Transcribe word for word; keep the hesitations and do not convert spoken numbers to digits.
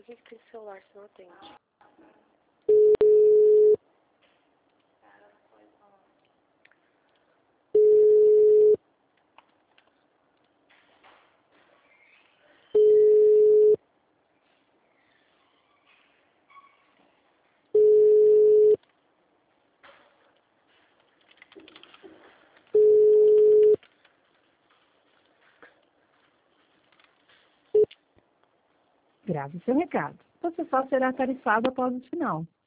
Desliga esse celular, se não atende. Grave seu recado. Você só será tarifado após o sinal.